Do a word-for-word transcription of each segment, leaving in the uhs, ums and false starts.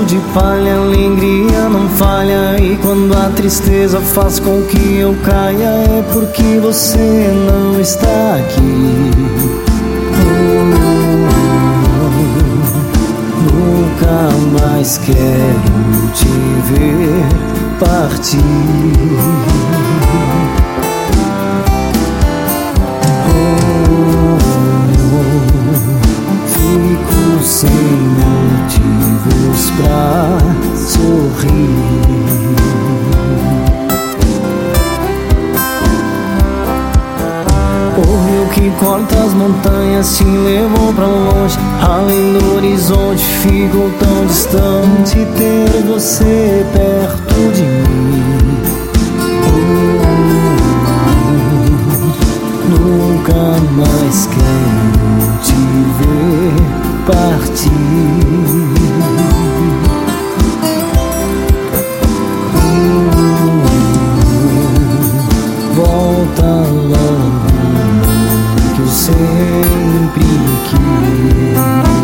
teto de palha, a alegria não falha. E quando a tristeza faz com que eu caia, é porque você não está aqui. Nunca mais quero te ver partir. Oh, fico sem motivos pra sorrir. O rio que corta as montanhas te levou pra longe, além do horizonte ficou tão distante. Ter você perto de mim, oh, nunca mais quero te ver partir. Oh, volta logo, eu sempre quis.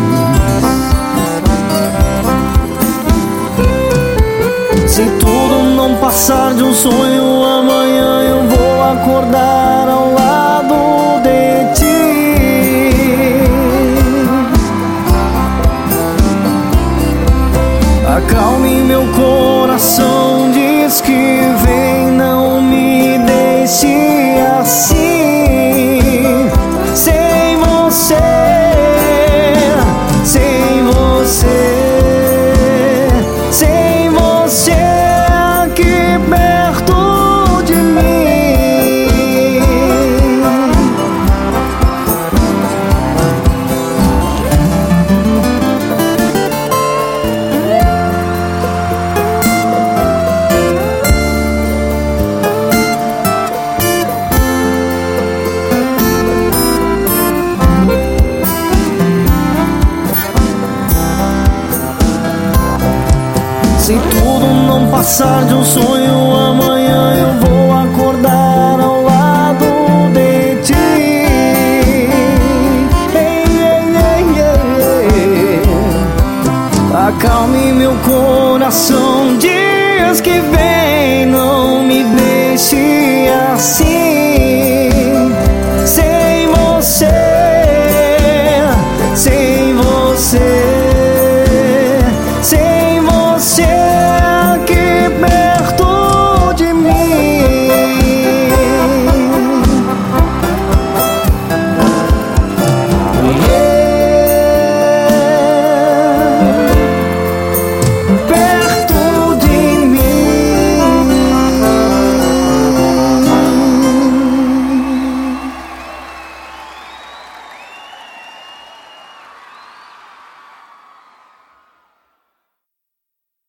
Se tudo não passar de um sonho, amanhã eu vou acordar ao lado de ti. Acalme meu coração, diz que vem, não me deixe assim. Sem você, sem você, sem você aqui perto de mim. Se tudo não passar de um sonho,